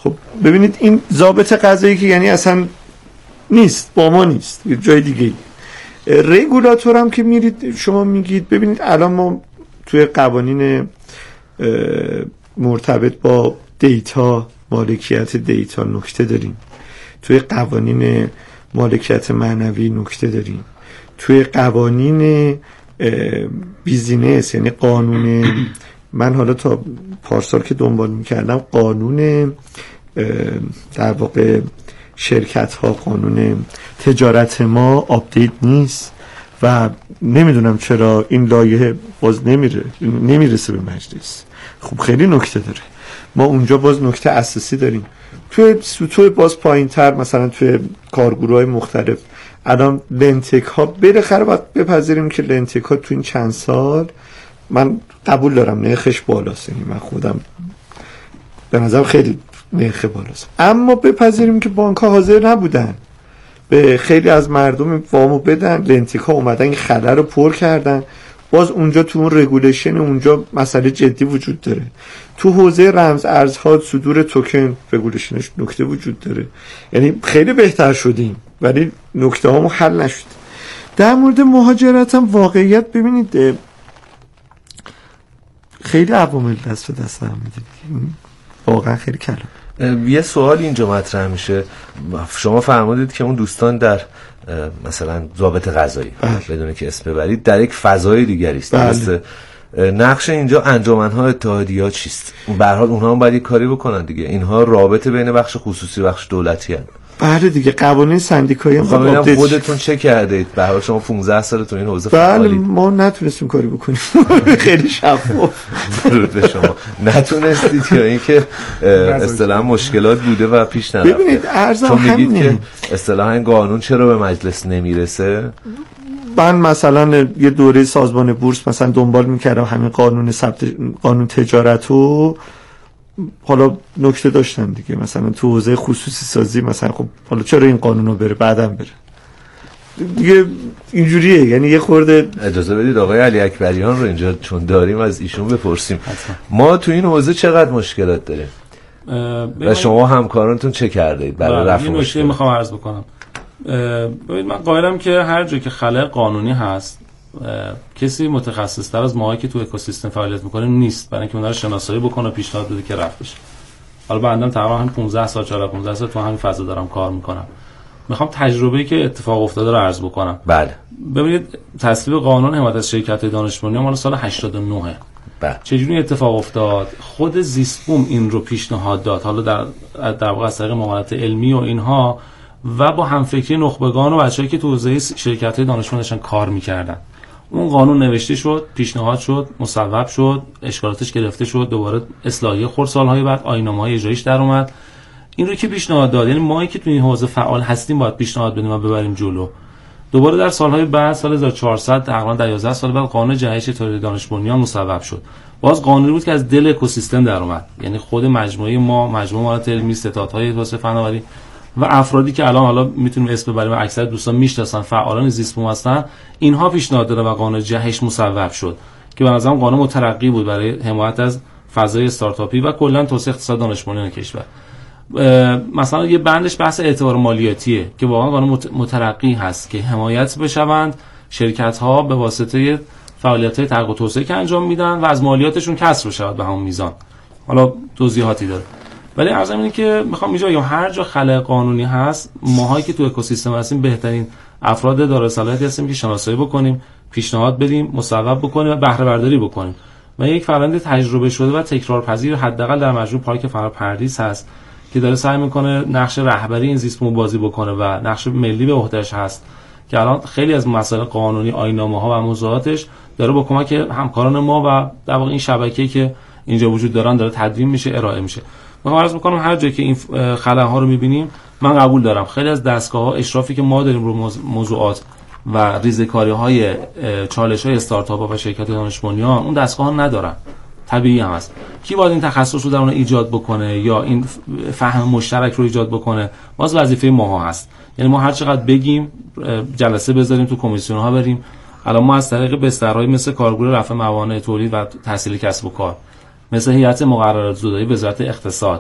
خب ببینید این ضابط قضایی که یعنی اصلا نیست، با ما نیست، یه جای دیگه. رگولاتور هم که میرید شما میگید، ببینید الان ما توی قوانین مرتبط با دیتا، مالکیت دیتا نکته داریم، توی قوانین مالکیت معنوی نکته داریم، توی قوانین بیزینس یعنی قانون، من حالا تا پارسال که دنبال میکردم قانون در واقع شرکت ها، قانون تجارت ما آپدیت نیست و نمیدونم چرا این لایحه باز نمیرسه به مجلس. خب خیلی نکته داره، ما اونجا باز نکته اساسی داریم. توی سطوح باز پایین تر مثلا توی کارگروه های مختلف الان لنتک ها بالاخره باید بپذیریم که لنتک ها تو این چند سال من قبول دارم نرخش بالاست، یعنی من خودم به نظرم خیلی نرخ بالاست، اما بپذیریم که بانک ها حاضر نبودن به خیلی از مردم وامو بدن، لنتک ها اومدن این خلأ رو پر کردن. باز اونجا تو اون رگولیشن اونجا مسئله جدی وجود داره. تو حوزه رمز ارزها صدور توکن رگولیشنش نکته وجود داره، یعنی خیلی بهتر شدیم ولی نکته هامو حل نشد. در مورد مهاجرت هم واقعیت ببینید خیلی عوامل دست به دست هم میده، واقعا خیلی کلان. یه سوال اینجا مطرح میشه، شما فرمودید که اون دوستان در مثلا ضابط قضایی بدون که اسم ببرید در یک فضای دیگری است، درسته؟ نقش اینجا انجمن‌ها اتحادیه‌ها چیست؟ به هر حال اونها هم باید یک کاری بکنن دیگه، اینها رابطه بین بخش خصوصی و بخش دولتی هست. بله دیگه، قوانین سندیکایی هم خودتون چه کردید؟ به هر حال شما 15 سال تو این حوزه فعالید. بله ما نتونستیم کاری بکنیم. خیلی شفاف. درود به شما. نتونستید یا اینکه اصطلاحاً مشکلات بوده و پیش نرفته؟ ببینید ارزم میگید که اصطلاحاً این قانون چرا به مجلس نمیرسه؟ من مثلا یه دوره سازمان بورس مثلا دنبال میکردم همین قانون تجارتو، حالا نکته داشتن دیگه، مثلا تو حوزه خصوصی سازی مثلا خب حالا چرا این قانونو بره بعدم بره دیگه، اینجوریه. یعنی یه خورده اجازه بدید آقای علی اکبریان رو اینجا چون داریم از ایشون بپرسیم ما تو این حوزه چقدر مشکلات داریم و شما همکارانتون چه کردید برای رفع این مشکل؟ میخوام عرض بکنم. ببینید من قائلم که هر جا که خلأ قانونی هست کسی متخصص‌تر از ماهایی که تو اکوسیستم فعالیت می‌کنه نیست برای اینکه اونها رو شناسایی بکنه و پیشنهاد بده که رفع بشه. حالا بنده تقریبا 15 سال 15 سال تو همین فضا دارم کار می‌کنم. میخوام تجربه‌ای که اتفاق افتاده رو عرض بکنم. بله. ببینید تصویب قانون حمایت از شرکت‌های دانش بنیان مال سال 89. بله. چجوری اتفاق افتاد؟ خود زیستبوم این رو پیشنهاد داد. حالا در واقع از طریق معاملات علمی و اینها و با همفکری نخبگان و بچه‌ای که تو حوزه شرکت‌های دانش بنیان داشتن کار می‌کردن. اون قانون نوشته شد، پیشنهاد شد، مصوب شد، اشکالاتش گرفته شد، دوباره اصلاحیه خورد سال‌های بعد، آیین‌نامه‌های اجراییش در اومد. این رو که پیشنهاد داد، یعنی ما که تو این حوزه فعال هستیم باید پیشنهاد بدیم و ببریم جلو. دوباره در سال‌های بعد سال 1400 تقریباً در 11 سال بعد قانون جهش تولید دانش بنیان مصوب شد. باز قانونی بود که از دل اکوسیستم در اومد، یعنی خود مجموعه ما، مجموعه معاملات علمی، ستادهای توسعه فناوری و افرادی که الان حالا میتونیم اسم ببریم و اکثر دوستان میشناسن، فعالان زیستبوم هستن، اینها پیشنهاد دادن و قانون جهش مصوب شد که به نظرم قانون مترقی بود برای حمایت از فضای استارتاپی و کلا توسعه اقتصاد دانش بنیان کشور. مثلا یه بندش بحث اعتبار مالیاتیه که واقعا قانون مترقی هست که حمایت بشوند شرکت‌ها به واسطه فعالیت‌های تحقیق و توسعه که انجام میدن و از مالیاتشون کسر بشه به همون میزان. حالا توضیحاتی داره. ولی عرضم اینه که میخوام اینجا یا هر جا خلأ قانونی هست، ماهایی که تو اکوسیستم هستیم بهترین افراد دارای صلاحیت هستیم که شناسایی بکنیم، پیشنهاد بدیم، مصوب بکنیم و بهره برداری بکنیم. و یک فرآیند تجربه شده و تکرارپذیر حداقل در مجموع پارک فرپردیس هست که داره سعی میکنه نقش رهبری این زیستبوم بازی بکنه و نقش ملی به عهدهش هست که الان خیلی از مسائل قانونی، آیین‌نامه‌ها و موضوعاتش داره با کمک همکاران ما و در واقع این شبکه‌ای که اینجا وجود دارن داره تدوین میشه، ارائه میشه. من عرض می‌کنم هر جایی که این خلاها رو می‌بینیم من قبول دارم خیلی از دستگاه‌ها اشرافی که ما داریم رو موضوعات و ریزکاری‌های چالش‌های استارتاپ‌ها و شرکت‌های دانش بنیان اون دستگاه‌ها ندارن. طبیعی هم است. کی باید این تخصص رو در اون ایجاد بکنه یا این فهم مشترک رو ایجاد بکنه؟ باز وظیفه ماها هست. یعنی ما هر چقدر بگیم، جلسه بذاریم، تو کمیسیون‌ها بریم. الان ما از طریق بسترهای مثل کارگروه رفع موانع تولید و تحصیل کسب و کار، مثل هیئت مقررات زدایی وزارت اقتصاد،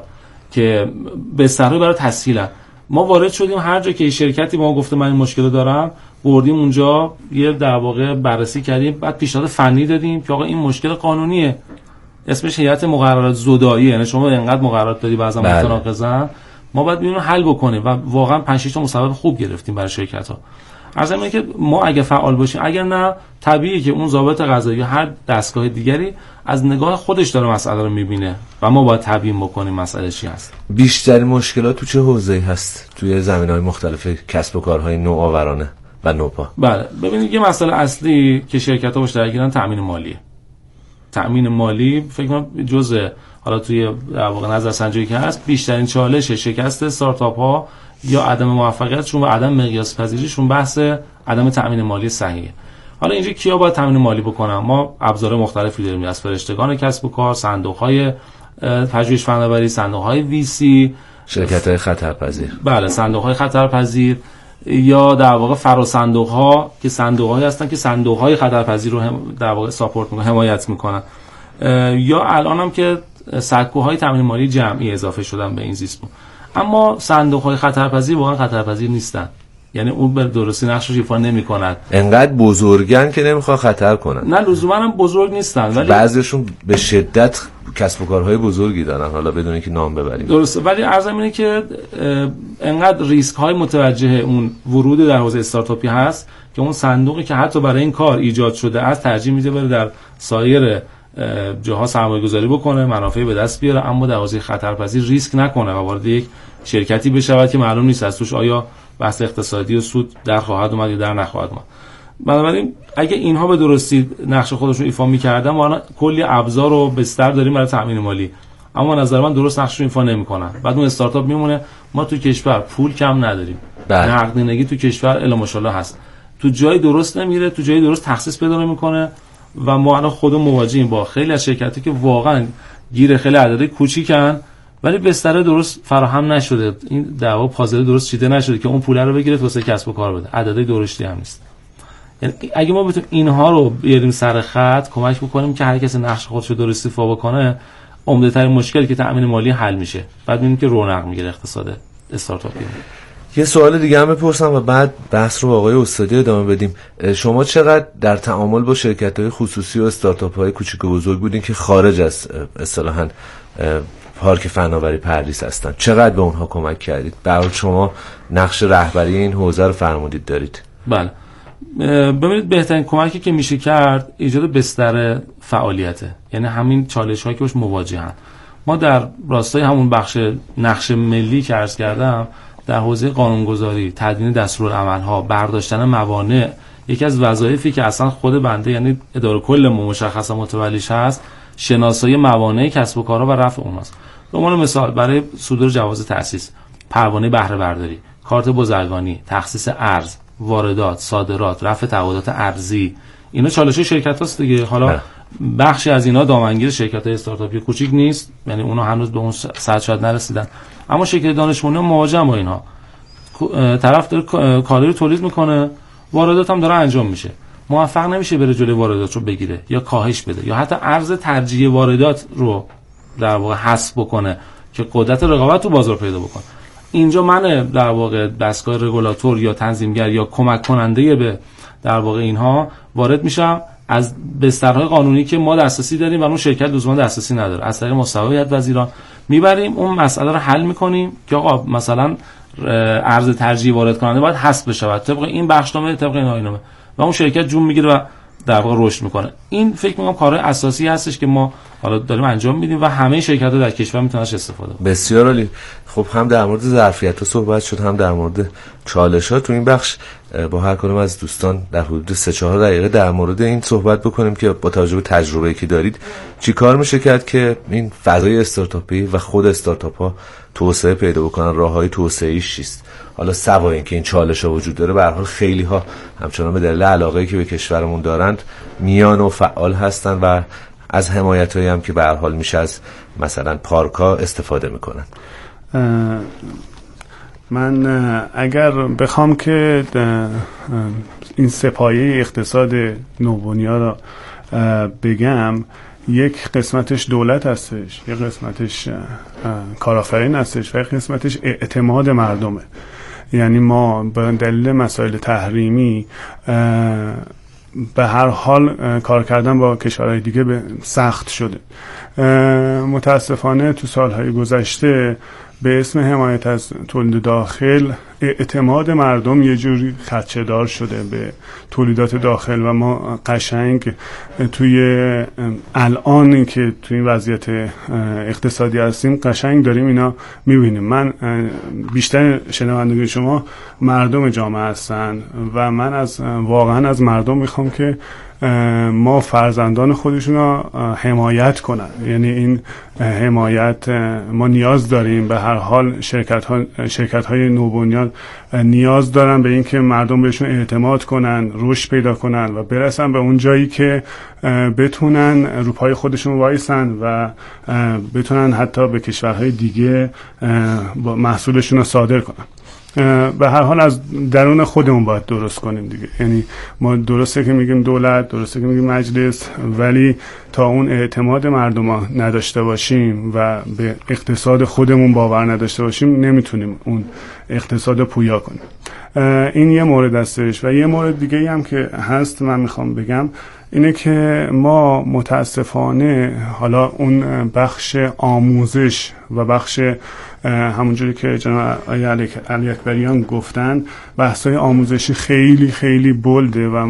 که بسترهای برای تسهیل. ما وارد شدیم هر جا که شرکتی ما گفته من این مشکل دارم، بردیم اونجا یه در واقع بررسی کردیم، بعد پیشنهاد فنی دادیم که آقا این مشکل قانونیه، اسمش هیئت مقررات زدایی، یعنی شما اینقدر مقررات دادی بعضا متناقضن، ما باید اینو حل بکنیم و واقعا 5 تا مسبب خوب گرفتیم برای شرکت‌ها. عرض اینه که ما اگه فعال باشیم، اگر نه طبیعیه که اون ضابط قضایی یا هر دستگاه دیگری از نگاه خودش داره مسئله رو می‌بینه و ما باید تبیین بکنیم مسئله چی هست. بیشترین مشکلات تو چه حوزه‌ای هست توی زمینه‌های مختلف کسب و کارهای نوآورانه و نوپا؟ بله ببینید یه مسئله اصلی که شرکت‌ها باش درگیرن تأمین مالیه. تأمین مالی فکر کنم جزء حالا توی در واقع نظرسنجی که هست بیشترین چالش شکست استارتاپ‌ها یا عدم موفقیتشون و عدم مقیاس پذیریشون بحث عدم تأمین مالی صحیحه. حالا اینجا کیا باید تأمین مالی بکنن؟ ما ابزار مختلفی داریم، از فرشتگان کسب و کار، صندوق‌های پژوهش فناوری، صندوق‌های ویسی، شرکت‌های خطرپذیر. بله صندوق‌های خطرپذیر یا در واقع فراصندوق‌ها که صندوق‌هایی هستن که صندوق‌های خطرپذیر رو در واقع ساپورت می‌کنن، حمایت می‌کنن، یا الان هم که سکوهای تأمین مالی جمعی اضافه شدن به این زیست. اما صندوق‌های خطرپذیر واقعا خطرپذیر نیستن، یعنی اون به درستی نقشش رو ایفا نمی‌کنن. انقدر بزرگن که نمی‌خوان خطر کنن. نه لزوما هم بزرگ نیستن، ولی بعضیشون به شدت کسب و کارهای بزرگی دارن، حالا بدون اینکه نام ببریم. درسته، ولی عرضم اینه که انقدر ریسک‌های متوجه اون ورود در حوزه استارتاپی هست که اون صندوقی که حتی برای این کار ایجاد شده است ترجیح میده بره در سایر جاها سرمایه‌گذاری بکنه، منافع به دست بیاره، اما در حوزه خطرپذیر ریسک نکنه و وارد یک شرکتی بشود که معلوم نیست از توش آیا بحث اقتصادی و سود در خواهد اومد یا در نخواهد اومد. بنابراین اگه اینها به درستی نقش خودشون ایفا می‌کردن، ما کلی ابزار و بستر داریم برای تأمین مالی، اما نظر من درست نقششون ایفا نمی‌کنن. بعد اون استارتاپ میمونه. ما تو کشور پول کم نداریم، نقدینگی تو کشور الا ماشاءالله هست، تو جای درست نمیره، تو جای درست تخصیص پیدا نمی‌کنه و ما الان خودمون مواجهیم با خیلی از شرکتایی که واقعا گیر خیلی عددی کوچیکن ولی بستر درست فراهم نشده، این در واقع پازل درست چیده نشده که اون پول رو بگیره واسه کسب و کار بده، عددی درشتی هم نیست. یعنی اگه ما بتونیم اینها رو بیاریم سر خط، کمک بکنیم که هر کسی نقش خودش رو درست ایفا بکنه، عمده ترین مشکلی که تأمین مالی حل میشه. بعد میبینیم که رونق میگیره اقتصاد استارتاپی. یه سوال دیگه هم بپرسم و بعد بحث رو با آقای استادی ادامه بدیم. شما چقدر در تعامل با شرکت‌های خصوصی و استارتاپ‌های کوچیک و بزرگ بودین که خارج از اصطلاحاً پارک فناوری پردیس هستن؟ چقدر به اونها کمک کردید؟ برای شما نقش رهبری این حوزه رو فرمودید دارید. بله. ببینید بهترین کمکی که میشه کرد ایجاد بستر فعالیته، یعنی همین چالش‌هایی که باش مواجهن. ما در راستای همون بخش نقش ملی که عرض کردم در حوزه قانونگذاری، تدوین دستورالعمل‌ها، برداشتن موانع، یکی از وظایفی که اصلا خود بنده یعنی اداره کل مشخصا متولیش هست، شناسایی موانع کسب و کارها و رفع اوناست. به عنوان مثال برای صدور جواز تأسیس، پروانه بهره برداری، کارت بازرگانی، تخصیص ارز، واردات، صادرات، رفع تعهدات ارزی، اینا چالش شرکت‌هاست دیگه. حالا بخشی از اینا دامنگیر شرکت‌های استارتاپی کوچیک نیست، یعنی اونا هنوز به اون سطح شاید نرسیدن، اما شرکت دانش بنیان مواجه با اینها. طرف داره کالری رو تولید میکنه، واردات هم داره انجام میشه، موفق نمیشه بره جلوی واردات رو بگیره یا کاهش بده یا حتی ارز ترجیحی واردات رو در واقع حذف بکنه که قدرت رقابت تو بازار پیدا بکنه. اینجا من در واقع دستگاه رگولاتور یا تنظیمگر یا کمک کننده به در واقع اینها وارد میشم از بسترهای قانونی که ما دسترسی داریم و اون شرکت لزوما دسترسی نداره، از طریق مصوبات وزیران میبریم اون مسئله رو حل میکنیم که آقا مثلا ارز ترجیحی وارد کننده باید حذف بشه طبق این بخشنامه، طبق این آیین‌نامه، و اون شرکت جون میگیره و در واقع رشد میکنه. این فکر میکنم کارهای اساسی هستش که ما حالا داریم انجام میدیم و همه شرکت‌ها در کشور میتونن ازش استفاده کنن. بسیار عالی. خب هم در مورد ظرفیت‌ها صحبت شد، هم در مورد چالش‌ها. تو این بخش با هر کدوم از دوستان در حدود 3-4 دقیقه در مورد این صحبت بکنیم که با توجه به تجربه‌ای که دارید چی کار میشه کرد که این فضای استارتاپی و خود استارتاپ‌ها توسعه پیدا بکنن، راههای توسعه‌ایش چیست؟ حالا سوای اینکه این چالش‌ها وجود داره، به هر حال خیلی‌ها همچنان به دلیل علاقه‌ای که به کشورمون دارند میان و فعال هستن و از حمایتایی هم که به هر حال میشه از مثلا پارک‌ها استفاده میکنن. من اگر بخوام که این سه پایه اقتصاد نوبنیا را بگم، یک قسمتش دولت هستش، یک قسمتش کارآفرین هستش و یک قسمتش اعتماد مردمه. یعنی ما به دلیل مسائل تحریمی به هر حال کار کردن با کشورهای دیگه سخت شده. متاسفانه تو سالهای گذشته به اسم حمایت از تولید داخل اعتماد مردم یه جوری خدشه‌دار شده به تولیدات داخل و ما قشنگ توی الان که توی این وضعیت اقتصادی هستیم قشنگ داریم اینا میبینیم. من بیشتر شنوندگان شما مردم جامعه هستن و من واقعا از مردم میخوام که ما فرزندان خودشون رو حمایت کنن. یعنی این حمایت ما نیاز داریم. به هر حال شرکت های نوبنیاد نیاز دارن به این که مردم بهشون اعتماد کنن، رشد پیدا کنن و برسن به اون جایی که بتونن رو پای خودشون وایسن و بتونن حتی به کشورهای دیگه محصولشون رو صادر کنن. به هر حال از درون خودمون باید درست کنیم دیگه. یعنی ما درسته که میگیم دولت، درسته که میگیم مجلس، ولی تا اون اعتماد مردم ها نداشته باشیم و به اقتصاد خودمون باور نداشته باشیم نمیتونیم اون اقتصاد پویا کنیم. این یه مورد هستش. و یه مورد دیگه هم که هست من میخوام بگم اینه که ما متاسفانه حالا اون بخش آموزش و بخش همونجوری که جناب علی اکبریان گفتن بحث‌های آموزشی خیلی خیلی بلده و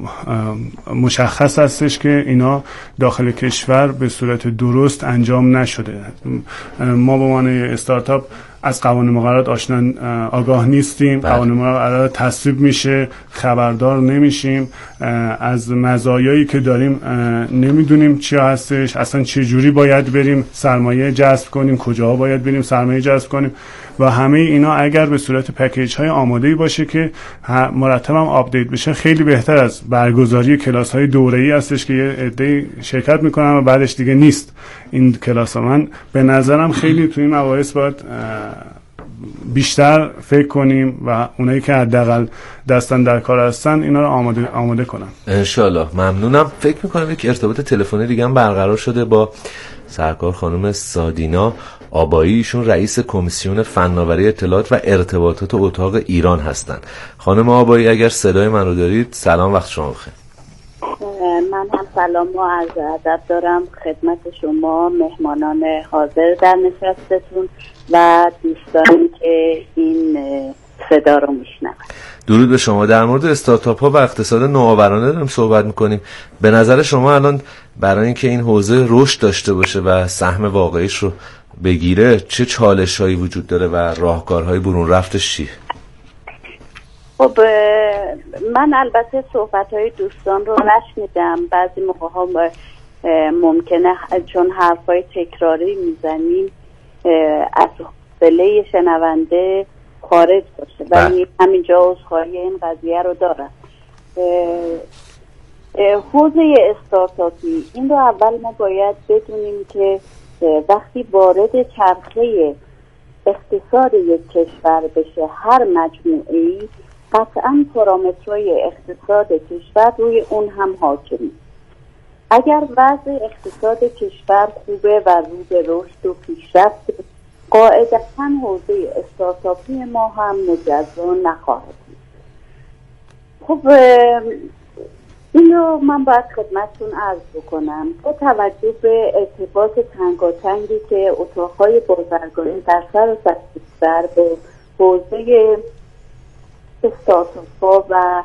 مشخص هستش که اینا داخل کشور به صورت درست انجام نشده. ما به عنوان استارتاپ از قوانین مقررات آگاه نیستیم. قوانین مقررات تصویب میشه، خبردار نمیشیم. از مزایایی که داریم نمیدونیم چی هستش، اصلا چه جوری باید بریم سرمایه جذب کنیم، کجاها باید بریم سرمایه جذب کنیم و همه اینا اگر به صورت پکیج های آماده‌ای باشه که مرتب هم آپدیت بشه خیلی بهتر از برگزاری کلاس های دوره‌ای هستش که یه عده شرکت میکنن و بعدش دیگه نیست این کلاس ها. من به نظرم خیلی تو این مباحث باید بیشتر فکر کنیم و اونایی که حداقل دستن در کار هستن اینا رو آماده کنن. انشالله. ممنونم. فکر میکنم یک ارتباط تلفنی دیگه هم برقرار شده با سرکار خانم سادینا آبایی. ایشون رئیس کمیسیون فناوری اطلاعات و ارتباطات اتاق ایران هستند. خانم آبایی اگر صدای من رو دارید سلام، وقت شما بخیر. من هم سلام و عرض ادب دارم خدمت شما مهمانان حاضر در نشستتون و دوستانی که این صدا رو میشنون. درود به شما. در مورد استارتاپ ها و اقتصاد نوآورانه داریم صحبت میکنیم. به نظر شما الان برای اینکه این حوزه رشد داشته باشه و سهم واقعیش رو بگیره چه چالش‌هایی وجود داره و راهکارهای برون رفتش چیه؟ خب من البته صحبت‌های دوستان رو نشنیدم. بعضی موقع‌ها ممکنه چون حرفای تکراری میزنیم از حوصله شنونده خارج باشه ولی همینجا عذرخواهی این قضیه رو دارم. حوزه استارتاپی این رو اول ما باید بدونیم که وقتی وارد چرخه اقتصاد یک کشور بشه هر مجموعه‌ای قطعاً پارامترهای اقتصاد کشور روی اون هم حاکمی. اگر وضع اقتصاد کشور خوبه و رو به رشد و پیشرفت قاعدتاً حوزه استارتاپی ما هم مجزا نخواهد بود. خب اینو من باید خدمتتون عرض بکنم با توجه به ارتباط تنگاتنگی که اتاقهای بازرگانی در سراسر کشور به حوزه استارتاپ‌ها و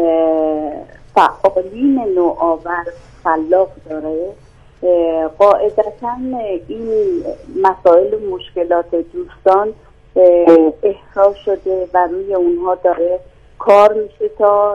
فعالین نوآور خلاق داره. قاعدتاً این مسائل و مشکلات دوستان احساس شده و روی اونها داره کار میشه تا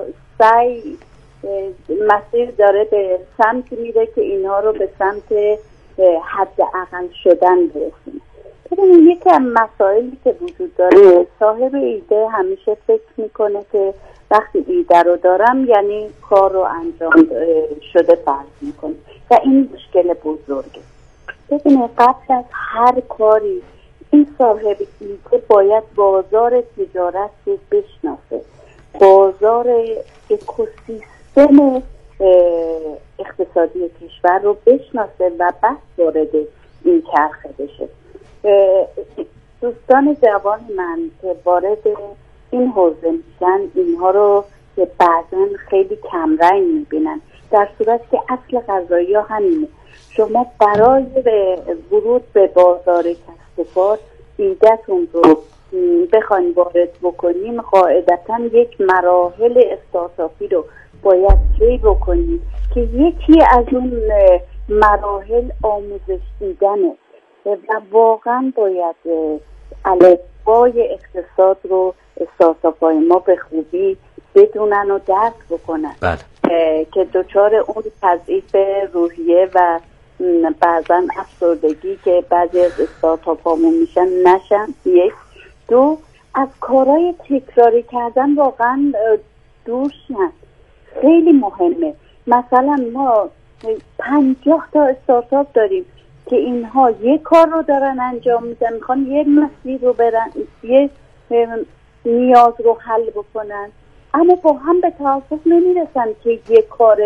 مسیر داره به سمت میره که اینها رو به سمت حد اقل شدن برسونه. ببینید یکی از مسائلی که وجود داره صاحب ایده همیشه فکر میکنه که وقتی ایده رو دارم یعنی کار رو انجام شده فرض میکنه و این مشکل بزرگه. ببینید قبل از هر کاری این صاحب ایده باید بازار تجارت رو بشناسه، بازار اکوسیستم اقتصادی کشور رو بشناسه و بس وارد این چرخه بشه. دوستان جوان من که وارد این حوزه میشن اینها رو که بعضا خیلی کمرنگ میبینن، در صورت که اصل قضایی ها همینه. شما برای ورود به بازار کسب و کار ایده‌تون رو بخواین وارد بکنیم، قاعدتا یک مراحل استارتاپی رو باید طی بکنید که یکی از اون مراحل آموزش دیدنه و واقعا باید الفبای اقتصاد رو استارتاپ‌های ما به خوبی بدونن و درک بکنن. بله. که دچار اون تضعیف روحیه و بعضا افسردگی که بعضی از استارتاپ‌هامون میشن نشن. یک. دو، از کارهای تکراری کردن واقعا دور شن. خیلی مهمه. مثلا ما 50 تا استارتاپ داریم که اینها یک کار رو دارن انجام میدن، میخوان یه مسیر رو برن، یه نیاز رو حل بکنن، اما با هم به توافق نمیرسن که یک کار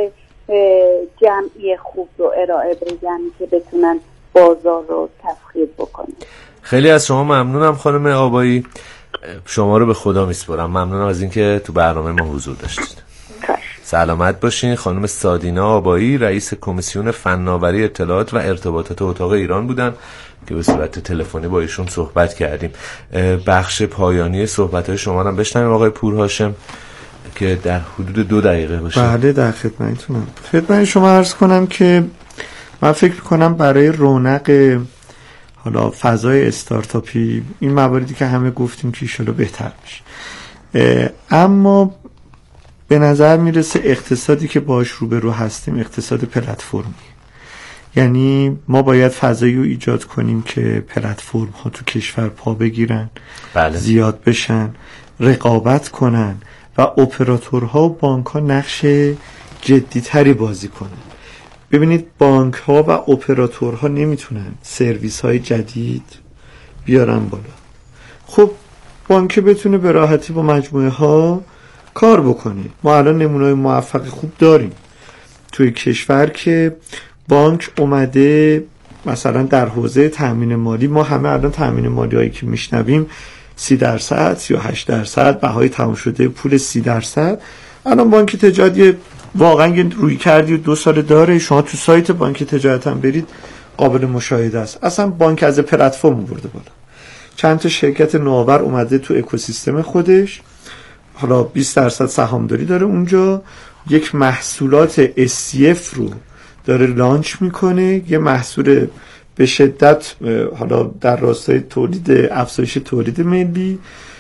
جمعی خوب رو ارائه بدن که بتونن بازار رو تسخیر بکنن. خیلی از شما ممنونم خانم آبایی، شما رو به خدا میسپارم. ممنونم از اینکه تو برنامه ما حضور داشتید. سلامت باشین. خانم سادینا آبایی رئیس کمیسیون فناوری اطلاعات و ارتباطات اتاق ایران بودن که به صورت تلفنی با ایشون صحبت کردیم. بخش پایانی صحبت‌های شما رو بشنویم آقای پورهاشم که در حدود 2 دقیقه باشه. بله در خدمتتونم. خدمت شما عرض کنم که من فکر می‌کنم برای رونق حالا فضای استارتاپی این مواردی که همه گفتیم که ایشالا بهتر میشه، اما به نظر میرسه اقتصادی که باش روبرو هستیم اقتصاد پلتفرمی. یعنی ما باید فضایی رو ایجاد کنیم که پلتفرم ها تو کشور پا بگیرن، بله. زیاد بشن، رقابت کنن و اپراتورها و بانک ها نقش جدی تری بازی کنن. ببینید بانک ها و اپراتورها نمیتونن سرویس های جدید بیارن بالا. خب بانک بتونه به راحتی با مجموعه ها کار بکنه. ما الان نمونه‌های موفق خوب داریم توی کشور که بانک اومده مثلا در حوزه تامین مالی. ما همه الان تامین مالی هایی که میشنویم 30%، 38%، بهای تمام شده پول 30%. الان بانک تجارت واقعا روی کردی 2 سال داره. شما تو سایت بانک تجارت هم برید قابل مشاهده است. اصلا بانک از پلتفرم برده بالا. چند تا شرکت نوآور اومده تو اکوسیستم خودش، حالا 20% سهامداری داره اونجا، یک محصولات SCF رو داره لانچ میکنه، یه محصول به شدت حالا در راستای تولید افزایش تولید ملی،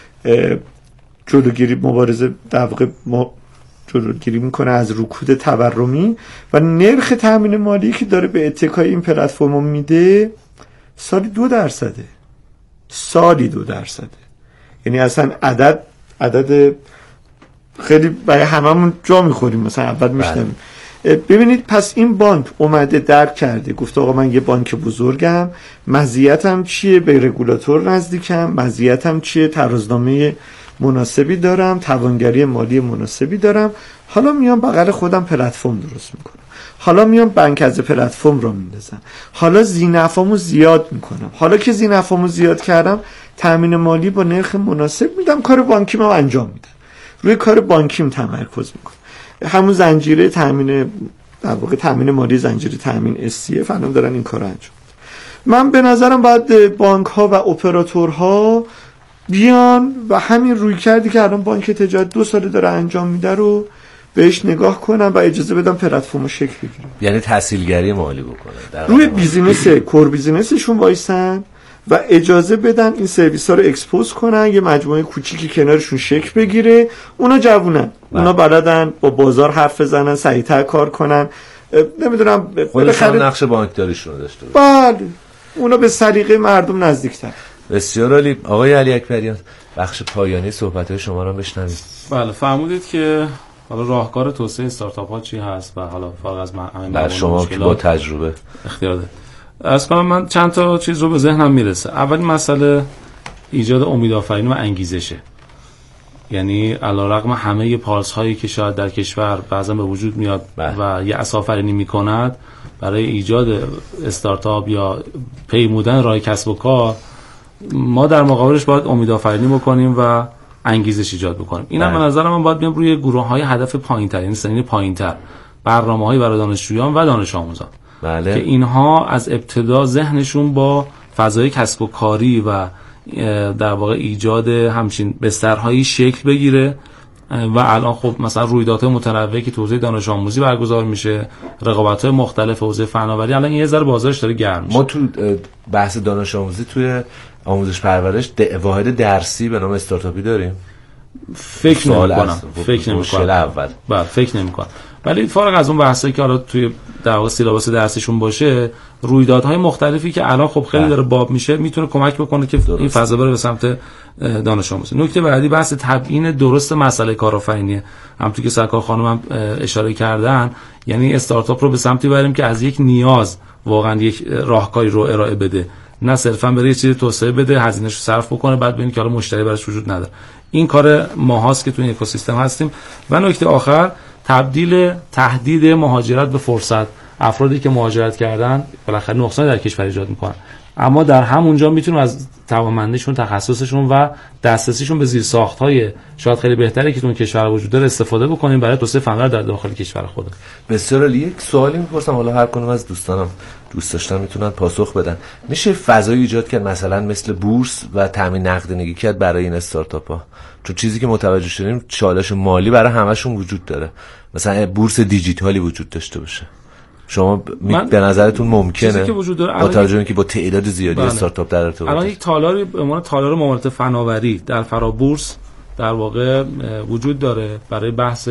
جلوگیری مبارزه در واقع جلوگیری میکنه از رکود تورمی و نرخ تامین مالی که داره به اتکای این پلتفرم میده سالی 2%. سالی 2%. یعنی اصلا عدد خیلی برای هممون جا میخوریم. مثلا اول میشنم ببینید پس این بانک اومده درک کرده، گفته آقا من یه بانک بزرگم، مزیتم چیه؟ به رگولاتور نزدیکم، مزیتم چیه؟ ترازنامه مناسبی دارم، توانگری مالی مناسبی دارم، حالا میام بغل خودم پلتفرم درست میکنم، حالا میام بانک از پلتفرم رو میندازم، حالا ذینفعامو زیاد میکنم، حالا که ذینفعامو زیاد کردم تامین مالی با نرخ مناسب میدم، کار بانکیمو انجام میدم، روی کار بانکیم تمرکز میکنم. همون زنجیره تامین در واقع تامین مالی، زنجیره تامین SCF الان دارن این کارو انجام میدن. من به نظرم باید بانک ها و اپراتورها بیان و همین روی کردی که الان بانک تجارت 2 ساله داره انجام میده رو بهش نگاه کنن و اجازه بدن پلتفرم شکل بگیره. یعنی تسهیلگری مالی بکنن، روی بیزینس کور بیزینسشون وایسن و اجازه بدن این سرویس ها رو اکسپوز کنن، یه مجموعه کوچیکی کنارشون شکل بگیره. اونا جوونن، اونا بلدن با بازار حرف بزنن، سریعتر کار کنن، نمیدونم خودشون نقش بانکداریشون داشته باشن. بله اونا به سلیقه مردم نزدیکتر. بسیار عالی. آقای علی اکبریان بخش پایانی صحبت‌های شما رو بشنوید. بله فرمودید که حالا راهکار توسعه استارتاپ ها چی هست و حالا فارغ از بر شما که با تجربه اختیار دارید. از کنم من چند تا چیز رو به ذهنم میرسه. اولین مسئله ایجاد امیدآفرینی و انگیزشه. یعنی علیرغم همه پارس هایی که شاید در کشور بعضا به وجود میاد و یه اسافرینی میکند برای ایجاد استارتاپ یا پیمودن راه کسب و کار، ما در مقابلش باید امیدآفرینی بکنیم و انگیزش ایجاد بکنیم. اینم به نظر من باید بیام روی گروه‌های هدف پایین‌تر، یعنی سنین پایین‌تر، برنامه‌های برای دانشجویان و دانش آموزان که اینها از ابتدا ذهنشون با فضای کسب و کاری و در واقع ایجاد همچین بسترهایی شکل بگیره. و الان خب مثلا رویدادهای متنوعی که تو حوزه دانش آموزی برگزار میشه، رقابت‌های مختلف حوزه فناوری، الان یه ذره بازارش داره گرم میشه. ما تو بحث دانش آموزی توی آموزش پرورش واحد درسی به نام استارتاپی داریم؟ فکر نمی‌کنم. ولی فارغ از اون بحثایی که حالا توی در واقع سیلابوس درسشون باشه، رویدادهای مختلفی که الان خب خیلی داره باب میشه میتونه کمک بکنه که این فضا بره به سمت دانش آموزی. نکته بعدی بحث تبیین درست مسئله کارآفرینی، همونطور که سرکار خانم هم اشاره کردن، یعنی استارتاپ رو به سمتی بریم که از یک نیاز واقعا یک راهکاری رو ارائه بده، نه صرفا برای یه چیزی توسعه بده، هزینه‌شو صرف بکنه بعد ببینید که حالا مشتری براش وجود نداره. این کار ماهاست که تو این اکوسیستم هستیم. و نکته آخر، تهدید مهاجرت به فرصت. افرادی که مهاجرت کردن بالاخره نقصان در کشور ایجاد میکنن، اما در همونجا میتونیم از توانمندیشون، تخصصشون و دسترسیشون به زیرساخت‌های شاید خیلی بهتری که تو اون کشور وجود داره استفاده بکنیم برای توسعه فناوری در داخل کشور خودمون. بسیار عالی. یک سوالی میپرسم، حالا هر کدوم از دوستانم دوست داشتن میتونن پاسخ بدن. میشه فضایی ایجاد کرد مثلا مثل بورس و تامین نقدینگی کرد برای این استارتاپ‌ها؟ چون چیزی که متوجه شدیم چالش مالی برای همشون وجود داره. مثلا بورس دیجیتالی وجود داشته باشه. شما به نظرتون ممکنه با توجه به اینکه با تعداد زیادی استارتاپ در ارتباط؟ الان یک تالاری به عنوان تالار معاملات فناوری در فرابورس در واقع وجود داره برای بحث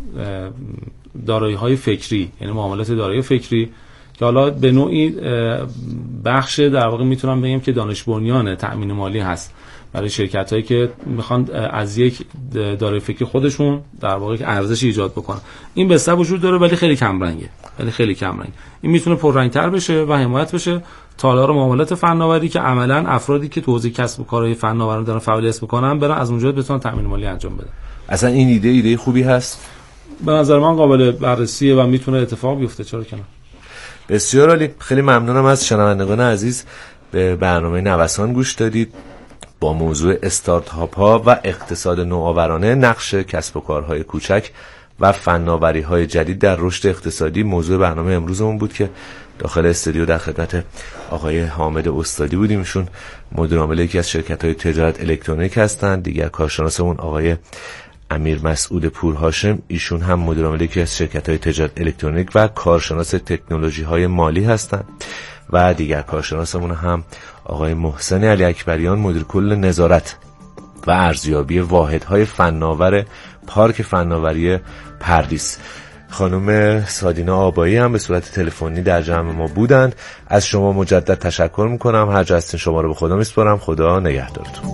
دارایی‌های فکری، یعنی معاملات دارایی فکری که حالا به نوعی بخش در واقع میتونم بگم که دانش بنیان تأمین مالی هست برای شرکت‌هایی که میخوان از یک دارایی فکری خودشون در واقع ارزش ایجاد بکنن. این بسته وجود داره ولی خیلی کم رنگه. این میتونه پررنگ‌تر بشه و حمایت بشه. تالار معاملات فناوری که عملاً افرادی که تو حوزه کسب و کارهای فناوری دارن فعالیت میکنن برن از اونجا بتونن تأمین مالی انجام بدن. اصلا این ایده خوبی هست. به نظر من قابل بررسیه و میتونه اتفاق بیفته، چرا که نه. بسیار عالی. خیلی ممنونم از شنوندگان عزیز به برنامه نوسان گوش دادید. با موضوع استارتاپ ها و اقتصاد نوآورانه، نقش کسب و کارهای کوچک و فناوری های جدید در رشد اقتصادی موضوع برنامه امروزمون بود که داخل استودیو در خدمت آقای حامد استادی بودیم. ایشون مدیر عامل یکی از شرکت‌های تجارت الکترونیک هستند. دیگر کارشناسمون آقای امیر مسعود پورهاشم، ایشون هم مدیر عامل یکی از شرکت‌های تجارت الکترونیک و کارشناس تکنولوژی‌های مالی هستند. و دیگر کارشناسمون هم آقای محسن علی اکبریان، مدیر کل نظارت و ارزیابی واحدهای فناور پارک فناوری پردیس. خانم سادینا آبایی هم به صورت تلفنی در جمع ما بودند. از شما مجدد تشکر میکنم. هر جا هستین شما رو به خدا میسپارم. خدا نگهدارتون.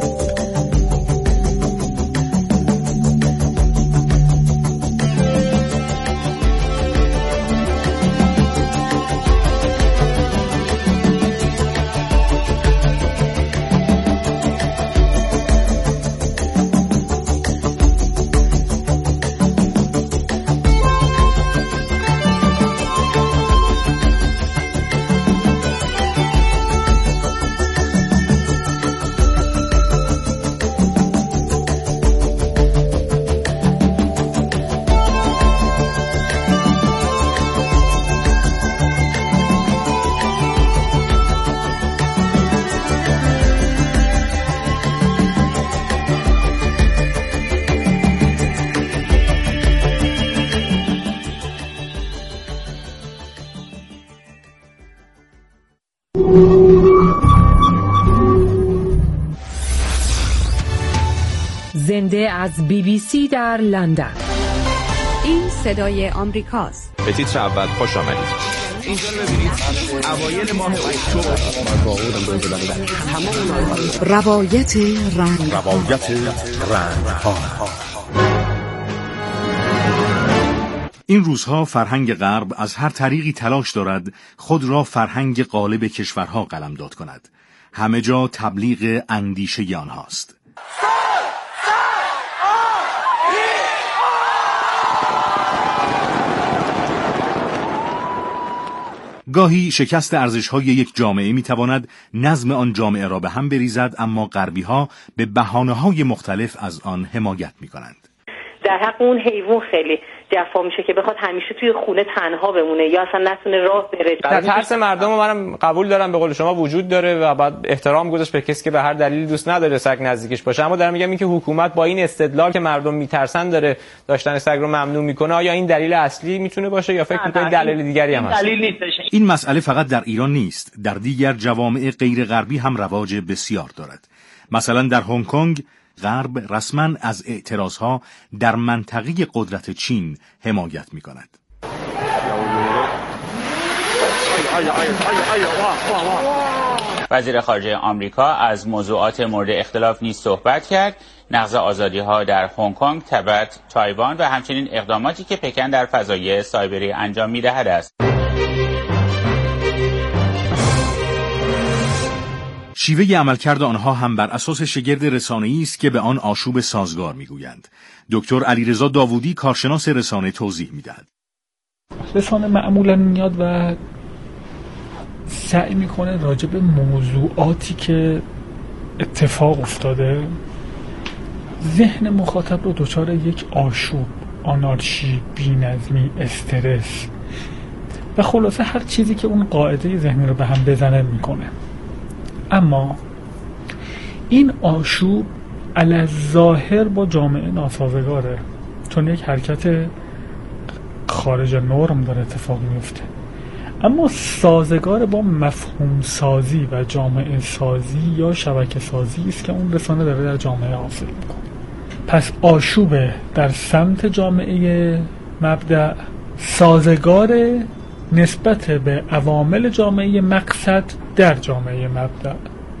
زنده از BBC در لندن. این صدای آمریکاست. به تیتر اول خوش آمدید. اینجا ببینید اوایل ماه اکتبر روایت رنگ ها. این روزها فرهنگ غرب از هر طریقی تلاش دارد خود را فرهنگ غالب کشورها قلمداد کند. همه جا تبلیغ اندیشه آنهاست. گاهی شکست ارزش‌های یک جامعه می‌تواند نظم آن جامعه را به هم بریزد، اما غربی‌ها به بهانه‌های مختلف از آن حمایت می‌کنند. در حق اون حیوان خیلی جفا میشه که بخواد همیشه توی خونه تنها بمونه یا اصلا نتونه راه بره. در ترس مردم منم قبول دارم، به قول شما وجود داره و باید احترام گذاشت به کسی که به هر دلیلی دوست نداره سگ نزدیکش باشه. اما دارم میگم این که حکومت با این استدلال که مردم میترسن داره داشتن سگ رو ممنوع میکنه، آیا این دلیل اصلی میتونه باشه یا فکر میکنید دلیل دیگری هم هست؟ این مسئله فقط در ایران نیست، در دیگر جوامع غیر غربی هم رواج بسیار دارد. مثلا در هنگ کنگ غرب رسما از اعتراضها در منطقه قدرت چین حمایت می‌کند. وزیر خارجه آمریکا از موضوعات مورد اختلاف نیز صحبت کرد: نقض آزادی‌ها در هنگ کنگ، تبت، تایوان و همچنین اقداماتی که پکن در فضای سایبری انجام می‌دهد است. شیوه عملکرد آنها هم بر اساس شگرد رسانه‌ای است که به آن آشوب سازگار می‌گویند. دکتر علیرضا داوودی کارشناس رسانه توضیح می‌دهد. رسانه معمولاً میاد و سعی می‌کنه راجع به موضوعاتی که اتفاق افتاده ذهن مخاطب رو دچار یک آشوب، آنارشی، بی‌نظمی، استرس و خلاصه هر چیزی که اون قاعده ذهنی رو به هم بزنه می‌کنه. اما این آشوب علی‌الظاهر با جامعه ناسازگاره، چون یک حرکت خارج نرم داره اتفاق میفته، اما سازگار با مفهوم سازی و جامعه سازی یا شبکه سازی است که اون رسانه داره در جامعه حاصل میکنه. پس آشوب در سمت جامعه مبدأ سازگار نسبت به عوامل جامعه مقصد در جامعه مبدأ.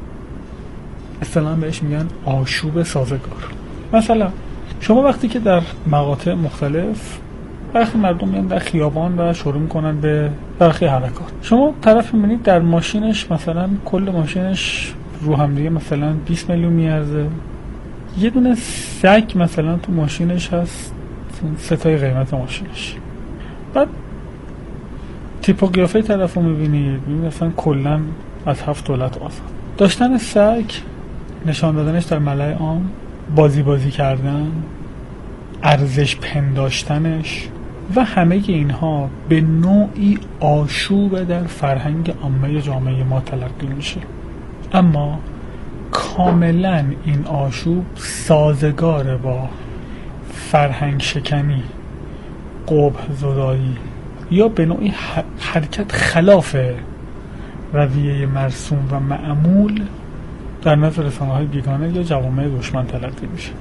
اصطلاحاً بهش میگن آشوب سازگار. مثلا شما وقتی که در مقاطع مختلف وقتی مردم میان در خیابان و شروع میکنن به برخی حرکات، شما طرف میبینید در ماشینش مثلا کل ماشینش رو هم دیگه مثلا 20 میلیون میارزه، یه دونه سگ مثلا تو ماشینش هست 3 تای قیمت ماشینش. بعد تیپ و قیافه طرف رو میبینید مثلا کلا از 7 دولت آزاد. داشتن سگ، نشان دادنش در ملأ عام، بازی کردن، ارزش پنداشتنش و همه اینها به نوعی آشوب در فرهنگ عامه جامعه ما تلقی میشه. اما کاملا این آشوب سازگار با فرهنگ شکنی، قبح زدایی یا به نوعی حرکت خلاف رویه مرسوم و معمول در نظر رسانه‌های بیگانه یا جوامع دشمن تلقی میشه.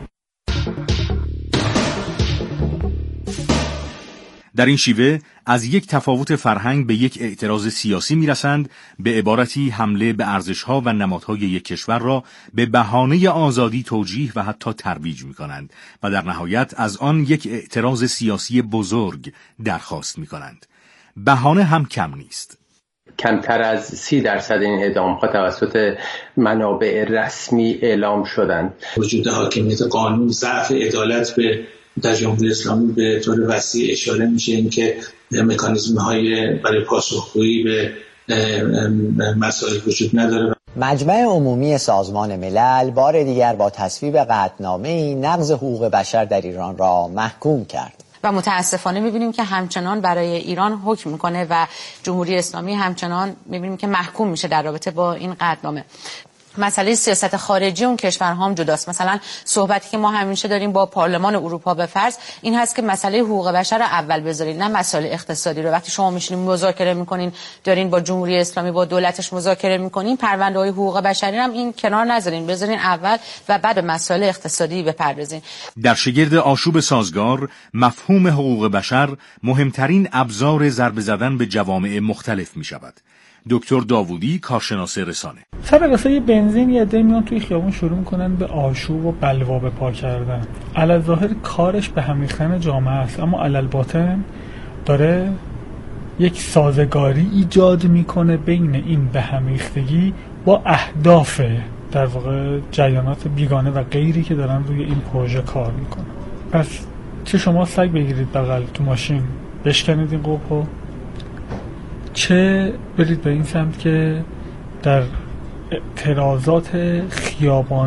در این شیوه از یک تفاوت فرهنگ به یک اعتراض سیاسی میرسند، به عبارتی حمله به ارزش‌ها و نمادهای یک کشور را به بهانه آزادی توجیه و حتی ترویج می‌کنند و در نهایت از آن یک اعتراض سیاسی بزرگ درخواست می‌کنند. بهانه هم کم نیست. کمتر از 30% این اعدام‌ها توسط منابع رسمی اعلام شدند. وجود حاکمیت قانون، ضعف عدالت در جمهوری اسلامی به طور وسیع اشاره میشه، این که مکانیزم‌های برای پاسخگویی به مسائل وجود نداره. مجمع عمومی سازمان ملل بار دیگر با تصویب قطعنامه‌ای نقض حقوق بشر در ایران را محکوم کرد. و متاسفانه می‌بینیم که همچنان برای ایران حکم می‌کنه و جمهوری اسلامی همچنان می‌بینیم که محکوم میشه در رابطه با این قطعنامه. مسئله سیاست خارجی اون کشورها هم جداست. مثلا صحبتی که ما همیشه داریم با پارلمان اروپا به فرض این هست که مسئله حقوق بشر رو اول بذارید، نه مسائل اقتصادی رو. وقتی شما میشینین مذاکره میکنین، دارین با جمهوری اسلامی با دولتش مذاکره میکنین، پرونده‌های حقوق بشری هم این کنار نذارین، بذارین اول و بعد به مسائل اقتصادی بپردازین. در شگرد آشوب سازگار، مفهوم حقوق بشر مهمترین ابزار ضربه زدن به جوامع مختلف میشود. دکتر داوودی کارشناس رسانه. سر رسانه بنزین یه عده میان توی خیابون شروع میکنن به آشوب و بلوا به پا کردن. علالظاهر کارش به هم ریختن جامعه است، اما علالباطن داره یک سازگاری ایجاد میکنه بین این به هم ریختگی با اهداف در واقع جریانات بیگانه و غیری که دارن روی این پروژه کار میکنن. پس چه شما سگ بگیرید بغل تو ماشین بشکنید این قبحو، چه برید به این سمت که در اعتراضات خیابانی